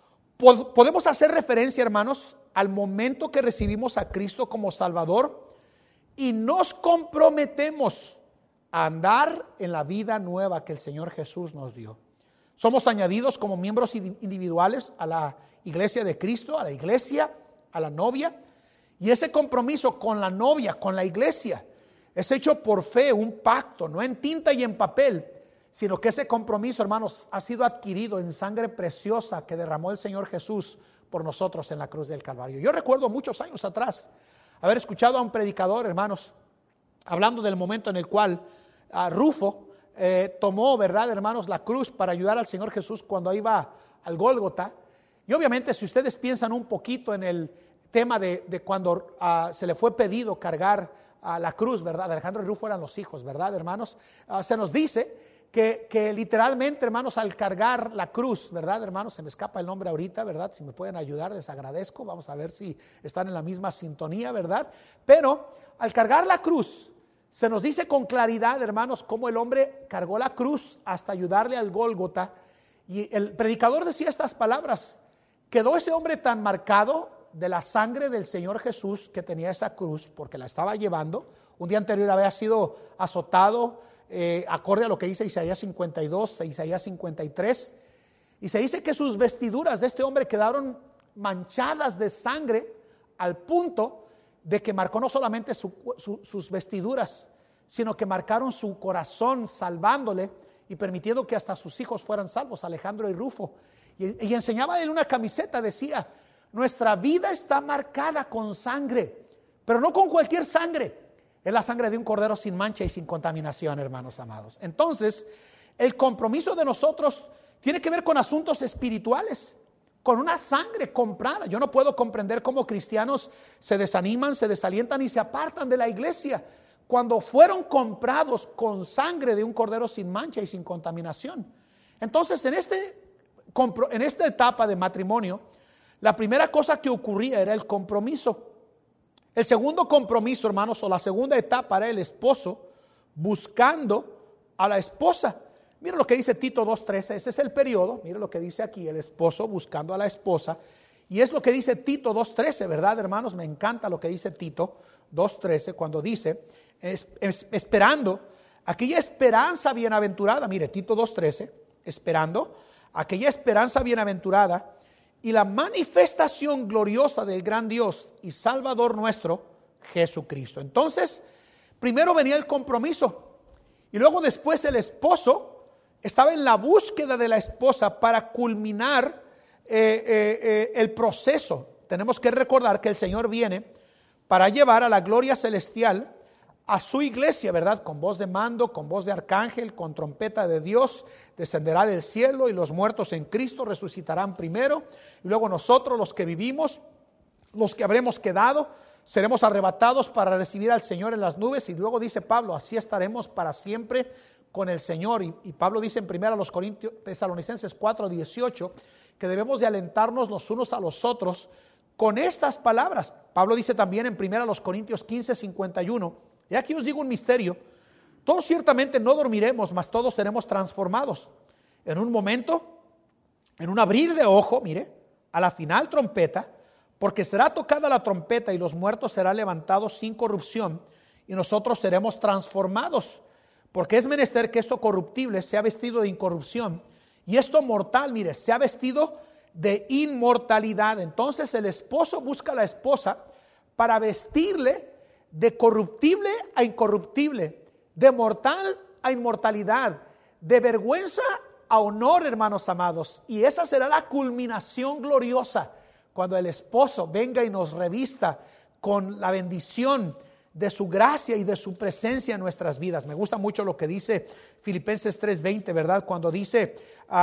podemos hacer referencia, hermanos, al momento que recibimos a Cristo como Salvador y nos comprometemos a andar en la vida nueva que el Señor Jesús nos dio. Somos añadidos como miembros individuales a la iglesia de Cristo, a la iglesia, a la novia, y ese compromiso con la novia, con la iglesia, es hecho por fe, un pacto, no en tinta y en papel, sino que ese compromiso, hermanos, ha sido adquirido en sangre preciosa que derramó el Señor Jesús por nosotros en la cruz del Calvario. Yo recuerdo muchos años atrás haber escuchado a un predicador, hermanos, hablando del momento en el cual Rufo tomó, ¿verdad, hermanos?, la cruz para ayudar al Señor Jesús cuando iba al Gólgota. Y obviamente, si ustedes piensan un poquito en el tema de cuando se le fue pedido cargar la cruz, ¿verdad? Alejandro y Rufo eran los hijos, ¿verdad, hermanos? Se nos dice que literalmente, hermanos, al cargar la cruz, ¿verdad, hermanos? Se me escapa el nombre ahorita, ¿verdad? Si me pueden ayudar, les agradezco. Vamos a ver si están en la misma sintonía, ¿verdad? Pero al cargar la cruz, se nos dice con claridad, hermanos, cómo el hombre cargó la cruz hasta ayudarle al Gólgota. Y el predicador decía estas palabras: quedó ese hombre tan marcado de la sangre del Señor Jesús que tenía esa cruz, porque la estaba llevando. Un día anterior había sido azotado, acorde a lo que dice Isaías 52, Isaías 53. Y se dice que sus vestiduras de este hombre quedaron manchadas de sangre al punto de que marcó no solamente sus vestiduras, sino que marcaron su corazón, salvándole y permitiendo que hasta sus hijos fueran salvos, Alejandro y Rufo. Y enseñaba en una camiseta, decía: nuestra vida está marcada con sangre, pero no con cualquier sangre. Es la sangre de un cordero sin mancha y sin contaminación, hermanos amados. Entonces, el compromiso de nosotros tiene que ver con asuntos espirituales, con una sangre comprada. Yo no puedo comprender cómo cristianos se desaniman, se desalientan y se apartan de la iglesia cuando fueron comprados con sangre de un cordero sin mancha y sin contaminación. Entonces, en esta etapa de matrimonio, la primera cosa que ocurría era el compromiso. El segundo compromiso, hermanos, o la segunda etapa, era el esposo buscando a la esposa. Mira lo que dice Tito 2:13, ese es el periodo. Mira lo que dice aquí, el esposo buscando a la esposa. Y es lo que dice Tito 2:13, ¿verdad, hermanos? Me encanta lo que dice Tito 2:13 cuando dice, esperando aquella esperanza bienaventurada. Mire, Tito 2:13, esperando aquella esperanza bienaventurada y la manifestación gloriosa del gran Dios y Salvador nuestro, Jesucristo. Entonces, primero venía el compromiso y luego después el esposo estaba en la búsqueda de la esposa para culminar el proceso. Tenemos que recordar que el Señor viene para llevar a la gloria celestial a su iglesia, ¿verdad? Con voz de mando, con voz de arcángel, con trompeta de Dios, descenderá del cielo y los muertos en Cristo resucitarán primero. Y luego nosotros, los que vivimos, los que habremos quedado, seremos arrebatados para recibir al Señor en las nubes. Y luego dice Pablo, así estaremos para siempre con el Señor. Y Pablo dice en 1 Tesalonicenses 4:18 que debemos de alentarnos los unos a los otros con estas palabras. Pablo dice también en 1 Corintios 15:51, y aquí os digo un misterio, todos ciertamente no dormiremos, mas todos seremos transformados. En un momento, en un abrir de ojo, mire, a la final trompeta, porque será tocada la trompeta y los muertos serán levantados sin corrupción y nosotros seremos transformados. Porque es menester que esto corruptible sea vestido de incorrupción y esto mortal, mire, sea vestido de inmortalidad. Entonces el esposo busca a la esposa para vestirle de corruptible a incorruptible, de mortal a inmortalidad, de vergüenza a honor, hermanos amados. Y esa será la culminación gloriosa cuando el esposo venga y nos revista con la bendición de su gracia y de su presencia en nuestras vidas. Me gusta mucho lo que dice Filipenses 3:20, ¿verdad? Cuando dice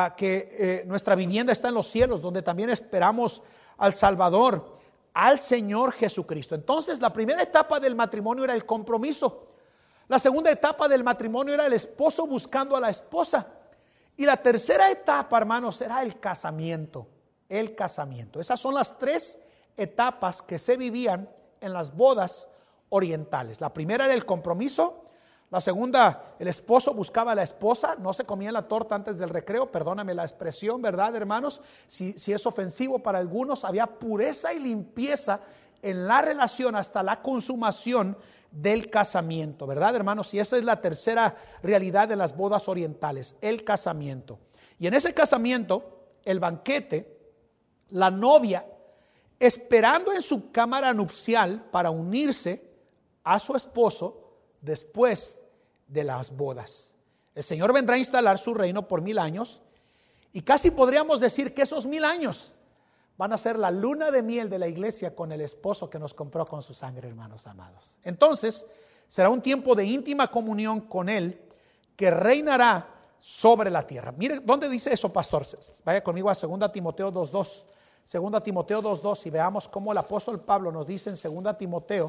que nuestra vivienda está en los cielos, donde también esperamos al Salvador, al Señor Jesucristo. Entonces, la primera etapa del matrimonio era el compromiso. La segunda etapa del matrimonio era el esposo buscando a la esposa. Y la tercera etapa, hermanos, era el casamiento. El casamiento. Esas son las tres etapas que se vivían en las bodas orientales. La primera era el compromiso. La segunda, el esposo buscaba a la esposa. No se comía la torta antes del recreo. Perdóname la expresión, ¿verdad, hermanos? Si es ofensivo para algunos, había pureza y limpieza en la relación hasta la consumación del casamiento, ¿verdad, hermanos? Y esa es la tercera realidad de las bodas orientales, el casamiento. Y en ese casamiento, el banquete, la novia, esperando en su cámara nupcial para unirse a su esposo después de las bodas. El Señor vendrá a instalar su reino por 1000 años y casi podríamos decir que esos 1000 años van a ser la luna de miel de la iglesia con el esposo que nos compró con su sangre, hermanos amados. Entonces, será un tiempo de íntima comunión con Él que reinará sobre la tierra. Mire, ¿dónde dice eso, pastor? Vaya conmigo a 2 Timoteo 2:2. 2 Timoteo 2:2 y veamos cómo el apóstol Pablo nos dice en 2 Timoteo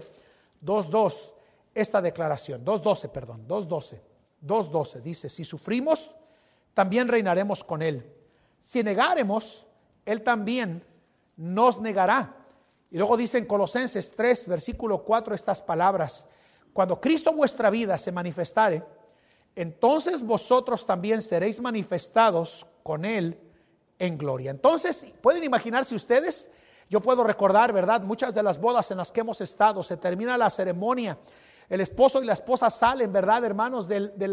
2:2 esta declaración. 2:12 dice, si sufrimos, también reinaremos con Él. Si negáremos, Él también nos negará. Y luego dice en Colosenses 3, versículo 4 estas palabras, cuando Cristo vuestra vida se manifestare, entonces vosotros también seréis manifestados con Él en gloria. Entonces, pueden imaginarse ustedes, yo puedo recordar, ¿verdad? Muchas de las bodas en las que hemos estado, se termina la ceremonia, el esposo y la esposa salen, ¿verdad, hermanos?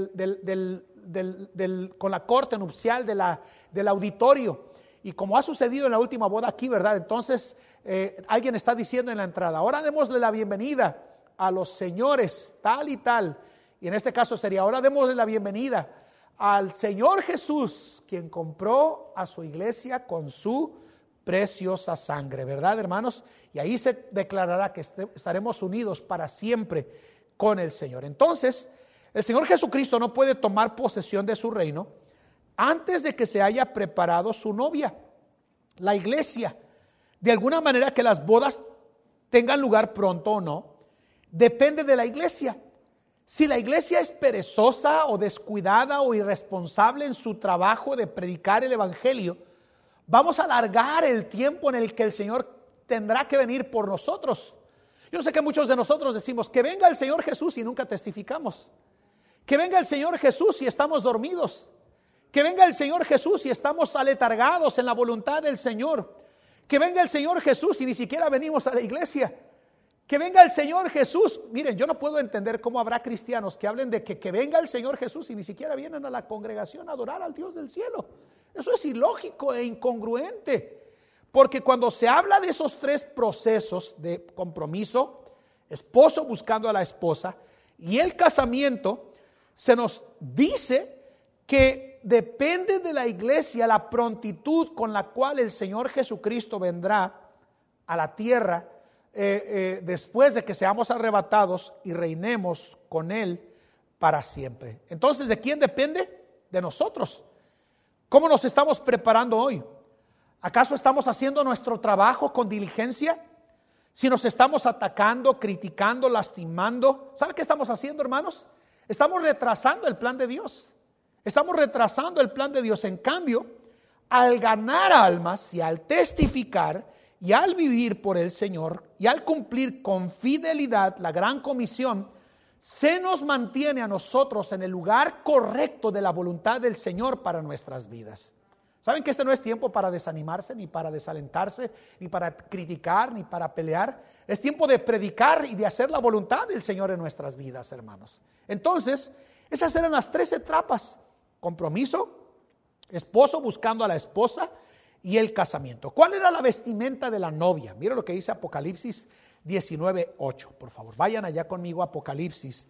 Con la corte nupcial del auditorio. Y como ha sucedido en la última boda aquí, ¿verdad? Entonces, alguien está diciendo en la entrada, ahora démosle la bienvenida a los señores tal y tal. Y en este caso sería, ahora démosle la bienvenida al Señor Jesús, quien compró a su iglesia con su preciosa sangre, ¿verdad, hermanos? Y ahí se declarará que estaremos unidos para siempre con el Señor. Entonces, el Señor Jesucristo no puede tomar posesión de su reino antes de que se haya preparado su novia, la iglesia. De alguna manera que las bodas tengan lugar pronto o no, depende de la iglesia. Si la iglesia es perezosa o descuidada o irresponsable en su trabajo de predicar el evangelio, vamos a alargar el tiempo en el que el Señor tendrá que venir por nosotros. Yo sé que muchos de nosotros decimos que venga el Señor Jesús y nunca testificamos. Que venga el Señor Jesús y estamos dormidos. Que venga el Señor Jesús y estamos aletargados en la voluntad del Señor. Que venga el Señor Jesús y ni siquiera venimos a la iglesia. Que venga el Señor Jesús. Miren, yo no puedo entender cómo habrá cristianos que hablen de que venga el Señor Jesús y ni siquiera vienen a la congregación a adorar al Dios del cielo. Eso es ilógico e incongruente. Porque cuando se habla de esos tres procesos de compromiso, esposo buscando a la esposa y el casamiento, se nos dice que depende de la iglesia la prontitud con la cual el Señor Jesucristo vendrá a la tierra después de que seamos arrebatados y reinemos con Él para siempre. Entonces, ¿de quién depende? De nosotros. ¿Cómo nos estamos preparando hoy? ¿Acaso estamos haciendo nuestro trabajo con diligencia? Si nos estamos atacando, criticando, lastimando, ¿sabe qué estamos haciendo, hermanos? Estamos retrasando el plan de Dios. Estamos retrasando el plan de Dios. En cambio, al ganar almas y al testificar y al vivir por el Señor y al cumplir con fidelidad la gran comisión, se nos mantiene a nosotros en el lugar correcto de la voluntad del Señor para nuestras vidas. ¿Saben que este no es tiempo para desanimarse, ni para desalentarse, ni para criticar, ni para pelear? Es tiempo de predicar y de hacer la voluntad del Señor en nuestras vidas, hermanos. Entonces, esas eran las tres etapas: compromiso, esposo buscando a la esposa y el casamiento. ¿Cuál era la vestimenta de la novia? Mira lo que dice Apocalipsis 19:8, por favor. Vayan allá conmigo a Apocalipsis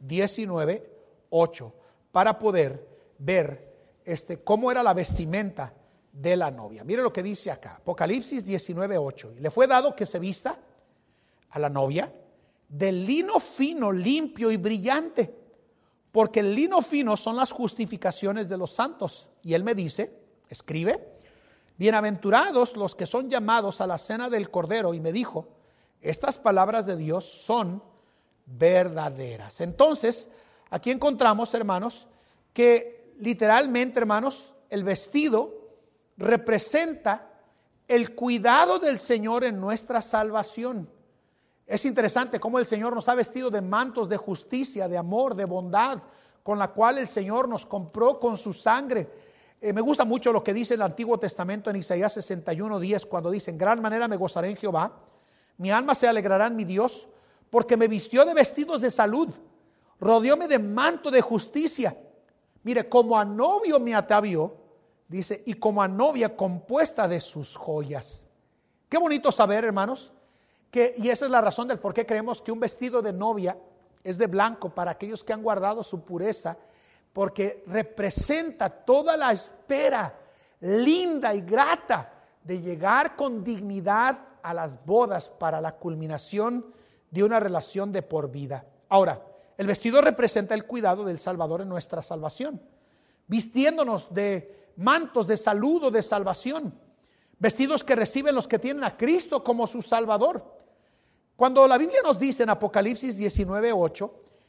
19:8 para poder ver cómo era la vestimenta de la novia. Mire lo que dice acá, Apocalipsis 19:8. Y le fue dado que se vista a la novia de lino fino, limpio y brillante, porque el lino fino son las justificaciones de los santos. Y él me dice, escribe, bienaventurados los que son llamados a la cena del Cordero. Y me dijo, estas palabras de Dios son verdaderas. Entonces, aquí encontramos, hermanos, que literalmente, hermanos, el vestido representa el cuidado del Señor en nuestra salvación. Es interesante cómo el Señor nos ha vestido de mantos de justicia, de amor, de bondad, con la cual el Señor nos compró con su sangre. Me gusta mucho lo que dice el Antiguo Testamento en Isaías 61:10, cuando dice, en gran manera me gozaré en Jehová, mi alma se alegrará en mi Dios, porque me vistió de vestidos de salud, rodeóme de manto de justicia. Mire, como a novio me atavió, dice, y como a novia compuesta de sus joyas. Qué bonito saber, hermanos, y esa es la razón del por qué creemos que un vestido de novia es de blanco para aquellos que han guardado su pureza, porque representa toda la espera linda y grata de llegar con dignidad a las bodas para la culminación de una relación de por vida. Ahora, el vestido representa el cuidado del Salvador en nuestra salvación, vistiéndonos de mantos de salud o de salvación, vestidos que reciben los que tienen a Cristo como su Salvador. Cuando la Biblia nos dice en Apocalipsis 19:8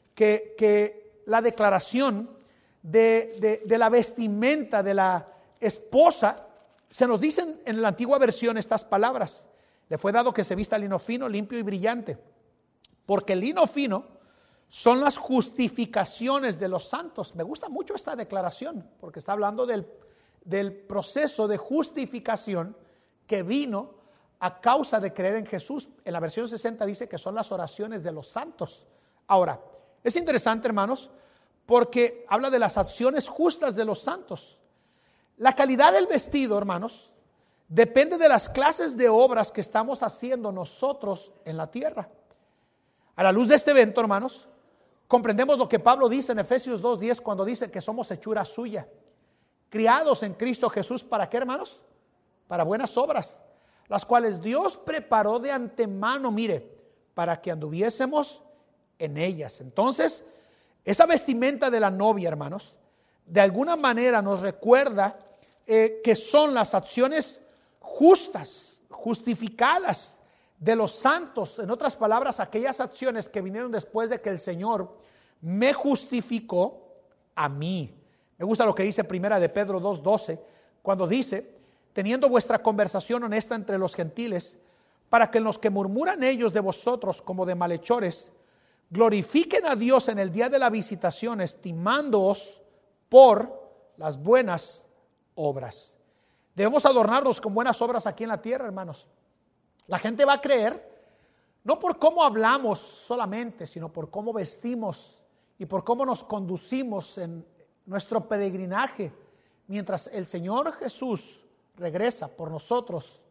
que la declaración de la vestimenta de la esposa, se nos dicen en la antigua versión estas palabras, le fue dado que se vista lino fino, limpio y brillante, porque el lino fino son las justificaciones de los santos. Me gusta mucho esta declaración, porque está hablando del proceso de justificación que vino a causa de creer en Jesús. En la versión 60 dice que son las oraciones de los santos. Ahora, es interesante, hermanos, porque habla de las acciones justas de los santos. La calidad del vestido, hermanos, depende de las clases de obras que estamos haciendo nosotros en la tierra. A la luz de este evento, hermanos, comprendemos lo que Pablo dice en Efesios 2:10 cuando dice que somos hechura suya, criados en Cristo Jesús. ¿Para qué, hermanos? Para buenas obras, las cuales Dios preparó de antemano, mire, para que anduviésemos en ellas. Entonces, esa vestimenta de la novia, hermanos, de alguna manera nos recuerda que son las acciones justas, justificadas de los santos. En otras palabras, aquellas acciones que vinieron después de que el Señor me justificó a mí. Me gusta lo que dice Primera de Pedro 2:12, cuando dice, teniendo vuestra conversación honesta entre los gentiles, para que los que murmuran ellos de vosotros como de malhechores, glorifiquen a Dios en el día de la visitación, estimándoos por las buenas obras. Debemos adornarnos con buenas obras aquí en la tierra, hermanos. La gente va a creer, no por cómo hablamos solamente, sino por cómo vestimos y por cómo nos conducimos en nuestro peregrinaje, mientras el Señor Jesús regresa por nosotros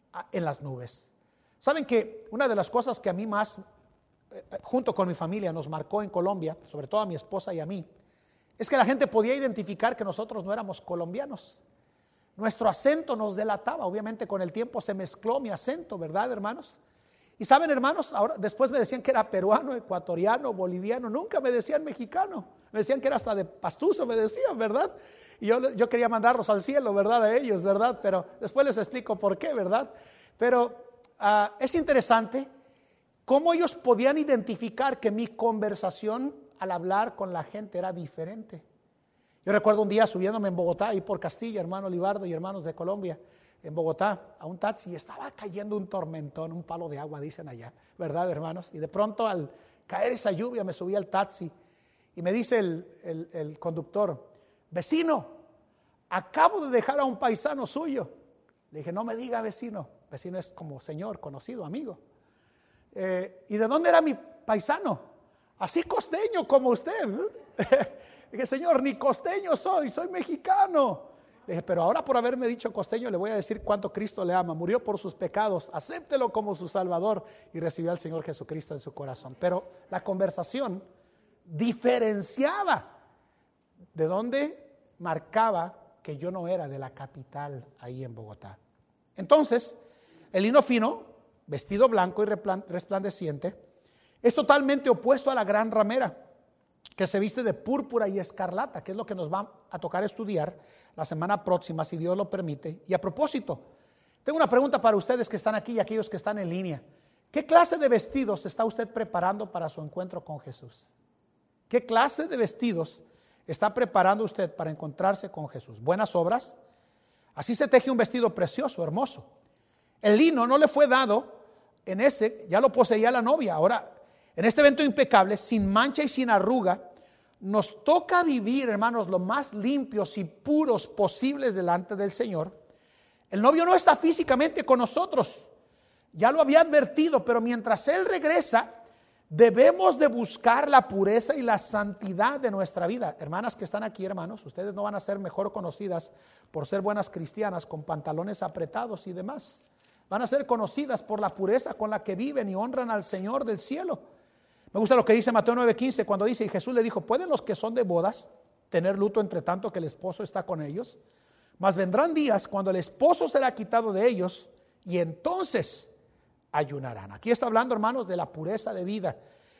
en las nubes. Saben que una de las cosas que a mí más, junto con mi familia, nos marcó en Colombia, sobre todo a mi esposa y a mí, es que la gente podía identificar que nosotros no éramos colombianos. Nuestro acento nos delataba. Obviamente con el tiempo se mezcló mi acento, ¿verdad, hermanos? Y saben, hermanos, ahora después me decían que era peruano, ecuatoriano, boliviano, nunca me decían mexicano, me decían que era hasta de Pastuso, me decían, ¿verdad? Y yo quería mandarlos al cielo, ¿verdad? A ellos, ¿verdad? Pero después les explico por qué, ¿verdad? Pero es interesante cómo ellos podían identificar que mi conversación al hablar con la gente era diferente. Yo recuerdo un día subiéndome en Bogotá, ahí por Castilla, hermano Libardo y hermanos de Colombia, en Bogotá, a un taxi, y estaba cayendo un tormentón, un palo de agua, dicen allá, ¿verdad, hermanos? Y de pronto al caer esa lluvia me subí al taxi y me dice el conductor: vecino, acabo de dejar a un paisano suyo. Le dije: no me diga vecino. Vecino es como señor, conocido, amigo. ¿Y de dónde era mi paisano? Así costeño como usted. Dije: señor, ni costeño soy mexicano. Le dije: pero ahora por haberme dicho costeño le voy a decir cuánto Cristo le ama. Murió por sus pecados, acéptelo como su Salvador, y recibió al Señor Jesucristo en su corazón. Pero la conversación diferenciaba de dónde marcaba que yo no era de la capital ahí en Bogotá. Entonces, el lino fino, vestido blanco y resplandeciente, es totalmente opuesto a la gran ramera, que se viste de púrpura y escarlata, que es lo que nos va a tocar estudiar la semana próxima, si Dios lo permite. Y a propósito, tengo una pregunta para ustedes que están aquí y aquellos que están en línea. ¿Qué clase de vestidos está usted preparando para su encuentro con Jesús? ¿Qué clase de vestidos está preparando usted para encontrarse con Jesús? ¿Buenas obras? Así se teje un vestido precioso, hermoso. El lino no le fue dado en ese, ya lo poseía la novia. Ahora, en este evento impecable, sin mancha y sin arruga, nos toca vivir, hermanos, lo más limpios y puros posibles delante del Señor. El novio no está físicamente con nosotros, ya lo había advertido, pero mientras Él regresa, debemos de buscar la pureza y la santidad de nuestra vida. Hermanas que están aquí, hermanos, ustedes no van a ser mejor conocidas por ser buenas cristianas con pantalones apretados y demás. Van a ser conocidas por la pureza con la que viven y honran al Señor del cielo. Me gusta lo que dice Mateo 9:15 cuando dice: y Jesús le dijo: ¿pueden los que son de bodas tener luto entre tanto que el esposo está con ellos? Mas vendrán días cuando el esposo será quitado de ellos y entonces ayunarán. Aquí está hablando, hermanos, de la pureza de vida.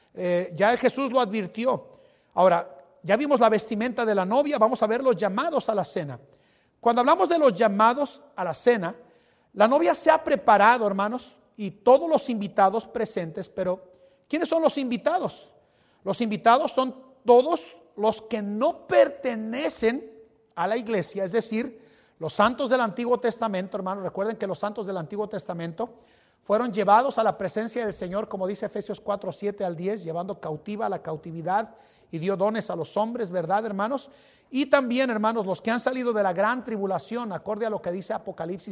Ya Jesús lo advirtió. Ahora, ya vimos la vestimenta de la novia, vamos a ver los llamados a la cena. Cuando hablamos de los llamados a la cena, la novia se ha preparado, hermanos, y todos los invitados presentes, pero ¿quiénes son los invitados? Los invitados son todos los que no pertenecen a la iglesia, es decir, los santos del Antiguo Testamento, hermanos. Recuerden que los santos del Antiguo Testamento fueron llevados a la presencia del Señor, como dice Efesios 4:7-10, llevando cautiva a la cautividad y dio dones a los hombres, ¿verdad, hermanos? Y también, hermanos, los que han salido de la gran tribulación, acorde a lo que dice Apocalipsis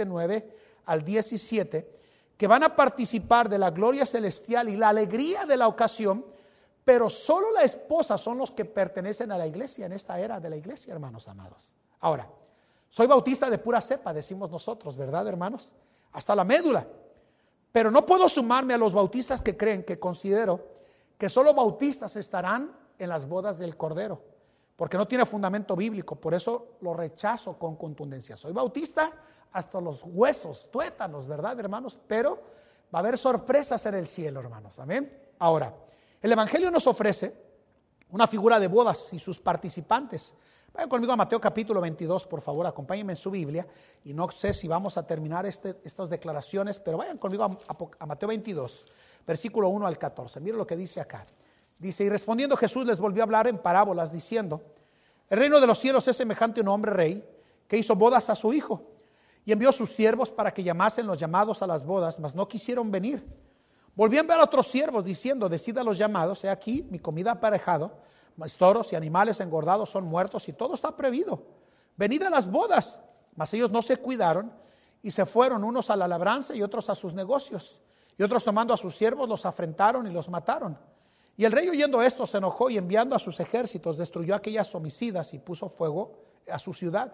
7:9-17, que van a participar de la gloria celestial y la alegría de la ocasión, pero solo la esposa son los que pertenecen a la iglesia en esta era de la iglesia, hermanos amados. Ahora, soy bautista de pura cepa, decimos nosotros, ¿verdad, hermanos? Hasta la médula. Pero no puedo sumarme a los bautistas que creen, que considero que solo bautistas estarán en las bodas del Cordero, porque no tiene fundamento bíblico. Por eso lo rechazo con contundencia. Soy bautista hasta los huesos, tuétanos, ¿verdad, hermanos? Pero va a haber sorpresas en el cielo, hermanos, amén. Ahora, el Evangelio nos ofrece una figura de bodas y sus participantes. Vayan conmigo a Mateo capítulo 22, por favor, acompáñenme en su Biblia, y no sé si vamos a terminar estas declaraciones, pero vayan conmigo a Mateo 22, versículo 1 al 14. Miren lo que dice acá. Dice: y respondiendo Jesús les volvió a hablar en parábolas, diciendo: el reino de los cielos es semejante a un hombre rey que hizo bodas a su hijo, y envió sus siervos para que llamasen los llamados a las bodas, mas no quisieron venir. Volvió a enviar a otros siervos, diciendo: decid a los llamados, he aquí mi comida aparejado, mis toros y animales engordados son muertos, y todo está previsto. Venid a las bodas. Mas ellos no se cuidaron, y se fueron unos a la labranza y otros a sus negocios. Y otros, tomando a sus siervos, los afrentaron y los mataron. Y el rey, oyendo esto, se enojó, y enviando a sus ejércitos destruyó a aquellas homicidas y puso fuego a su ciudad.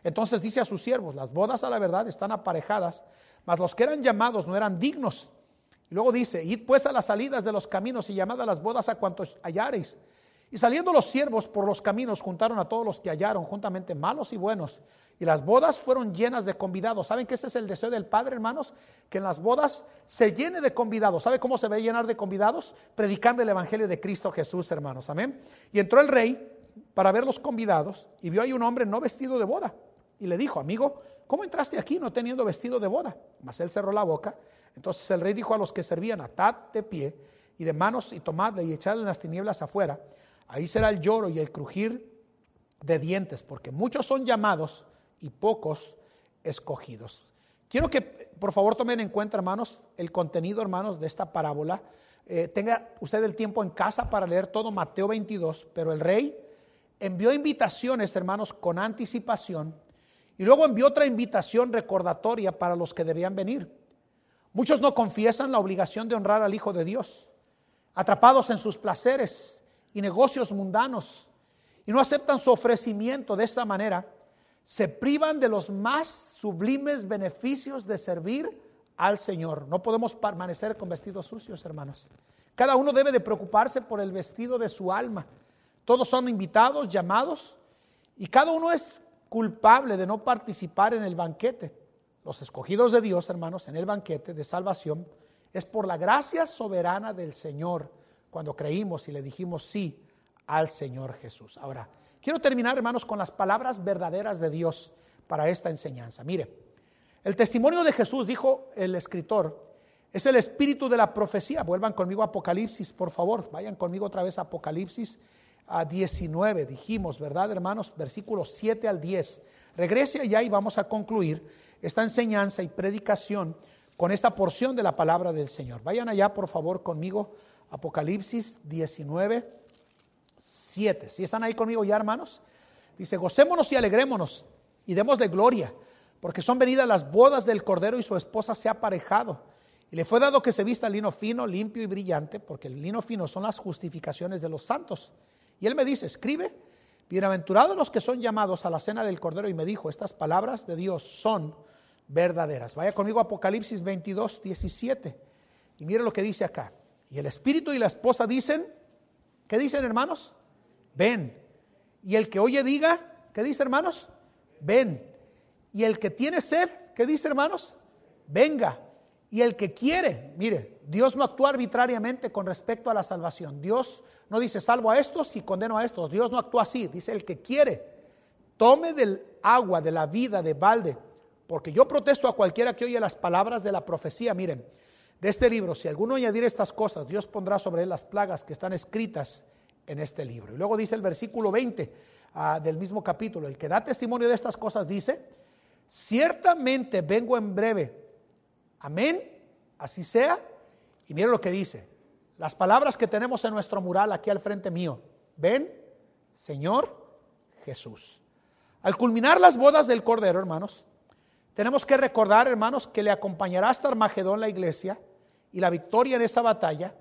Entonces dice a sus siervos: las bodas a la verdad están aparejadas, mas los que eran llamados no eran dignos. Y luego dice: id pues a las salidas de los caminos y llamad a las bodas a cuantos hallareis. Y saliendo los siervos por los caminos, juntaron a todos los que hallaron, juntamente malos y buenos. Y las bodas fueron llenas de convidados. ¿Saben que ese es el deseo del Padre, hermanos? Que en las bodas se llene de convidados. ¿Sabe cómo se ve llenar de convidados? Predicando el evangelio de Cristo Jesús, hermanos. Amén. Y entró el rey para ver los convidados, y vio ahí un hombre no vestido de boda. Y le dijo: amigo, ¿cómo entraste aquí no teniendo vestido de boda? Mas él cerró la boca. Entonces el rey dijo a los que servían: atad de pie y de manos y tomadle y echadle en las tinieblas afuera. Ahí será el lloro y el crujir de dientes, porque muchos son llamados y pocos escogidos. Quiero que por favor tomen en cuenta, hermanos, el contenido, hermanos, de esta parábola. Tenga usted el tiempo en casa para leer todo Mateo 22, pero el rey envió invitaciones, hermanos, con anticipación, y luego envió otra invitación recordatoria para los que debían venir. Muchos no confiesan la obligación de honrar al Hijo de Dios, atrapados en sus placeres y negocios mundanos, y no aceptan su ofrecimiento. De esta manera se privan de los más sublimes beneficios de servir al Señor. No podemos permanecer con vestidos sucios, hermanos. Cada uno debe de preocuparse por el vestido de su alma. Todos son invitados, llamados, y cada uno es culpable de no participar en el banquete. Los escogidos de Dios, hermanos, en el banquete de salvación, es por la gracia soberana del Señor, cuando creímos y le dijimos sí al Señor Jesús. Ahora, quiero terminar, hermanos, con las palabras verdaderas de Dios para esta enseñanza. Mire, el testimonio de Jesús, dijo el escritor, es el espíritu de la profecía. Vuelvan conmigo a Apocalipsis, por favor. Vayan conmigo otra vez a Apocalipsis 19, dijimos, ¿verdad, hermanos? Versículos 7 al 10. Regrese allá y vamos a concluir esta enseñanza y predicación con esta porción de la palabra del Señor. Vayan allá, por favor, conmigo. Apocalipsis 19, 7. ¿Sí están ahí conmigo ya, hermanos? Dice: gocémonos y alegrémonos y démosle gloria, porque son venidas las bodas del Cordero y su esposa se ha aparejado. Y le fue dado que se vista lino fino, limpio y brillante, porque el lino fino son las justificaciones de los santos. Y él me dice: escribe, bienaventurados los que son llamados a la cena del Cordero. Y me dijo: estas palabras de Dios son verdaderas. Vaya conmigo a Apocalipsis 22, 17. Y mire lo que dice acá. Y el espíritu y la esposa dicen, ¿qué dicen, hermanos? Ven. Y el que oye diga, ¿qué dice, hermanos? Ven. Y el que tiene sed, ¿qué dice, hermanos? Venga. Y el que quiere, mire, Dios no actúa arbitrariamente con respecto a la salvación. Dios no dice: salvo a estos y condeno a estos. Dios no actúa así. Dice: el que quiere, tome del agua de la vida de balde, porque yo protesto a cualquiera que oye las palabras de la profecía. Miren, de este libro, si alguno añadiere estas cosas, Dios pondrá sobre él las plagas que están escritas en este libro. Y luego dice el versículo 20 del mismo capítulo: el que da testimonio de estas cosas dice: ciertamente vengo en breve. Amén, así sea. Y mire lo que dice, las palabras que tenemos en nuestro mural aquí al frente mío: ven, Señor Jesús. Al culminar las bodas del Cordero, hermanos, tenemos que recordar, hermanos, que le acompañará hasta Armagedón la iglesia y la victoria en esa batalla.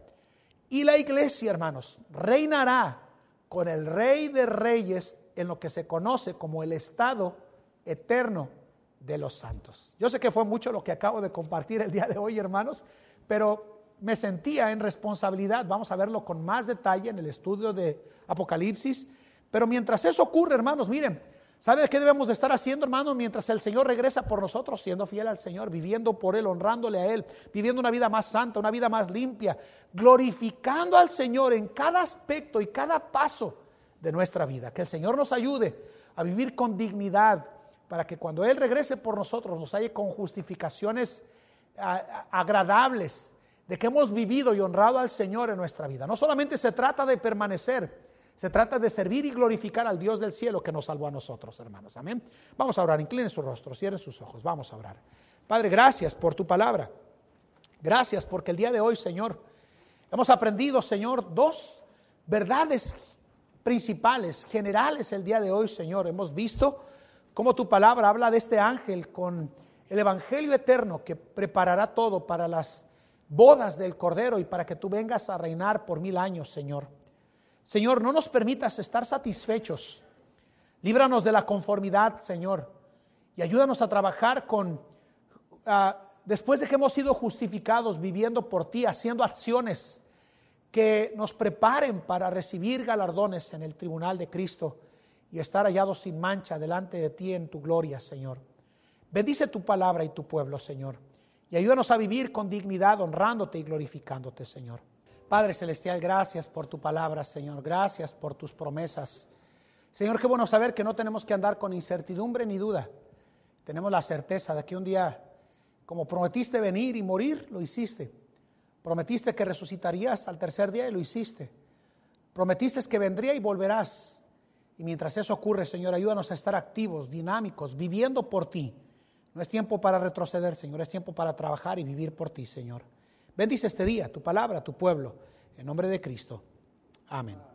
Y la iglesia, hermanos, reinará con el Rey de Reyes en lo que se conoce como el estado eterno de los santos. Yo sé que fue mucho lo que acabo de compartir el día de hoy, hermanos, pero me sentía en responsabilidad. Vamos a verlo con más detalle en el estudio de Apocalipsis. Pero mientras eso ocurre, hermanos, miren, ¿sabe qué debemos de estar haciendo, hermanos? Mientras el Señor regresa por nosotros, siendo fiel al Señor, viviendo por Él, honrándole a Él, viviendo una vida más santa, una vida más limpia, glorificando al Señor en cada aspecto y cada paso de nuestra vida. Que el Señor nos ayude a vivir con dignidad, para que cuando Él regrese por nosotros nos halle con justificaciones agradables de que hemos vivido y honrado al Señor en nuestra vida. No solamente se trata de permanecer, se trata de servir y glorificar al Dios del cielo que nos salvó a nosotros, hermanos. Amén. Vamos a orar. Inclinen su rostro, cierren sus ojos. Vamos a orar. Padre, gracias por tu palabra. Gracias porque el día de hoy, Señor, hemos aprendido, Señor, dos verdades principales, generales el día de hoy, Señor. Hemos visto cómo tu palabra habla de este ángel con el evangelio eterno que preparará todo para las bodas del Cordero y para que tú vengas a reinar por 1000 años, Señor. Señor, no nos permitas estar satisfechos. Líbranos de la conformidad, Señor. Y ayúdanos a trabajar después de que hemos sido justificados, viviendo por ti, haciendo acciones que nos preparen para recibir galardones en el tribunal de Cristo y estar hallados sin mancha delante de ti en tu gloria, Señor. Bendice tu palabra y tu pueblo, Señor, y ayúdanos a vivir con dignidad, honrándote y glorificándote, Señor. Padre Celestial, gracias por tu palabra, Señor. Gracias por tus promesas. Señor, qué bueno saber que no tenemos que andar con incertidumbre ni duda. Tenemos la certeza de que un día, como prometiste venir y morir, lo hiciste. Prometiste que resucitarías al tercer día y lo hiciste. Prometiste que vendría y volverás. Y mientras eso ocurre, Señor, ayúdanos a estar activos, dinámicos, viviendo por ti. No es tiempo para retroceder, Señor, es tiempo para trabajar y vivir por ti, Señor. Bendice este día, tu palabra, tu pueblo, en nombre de Cristo. Amén.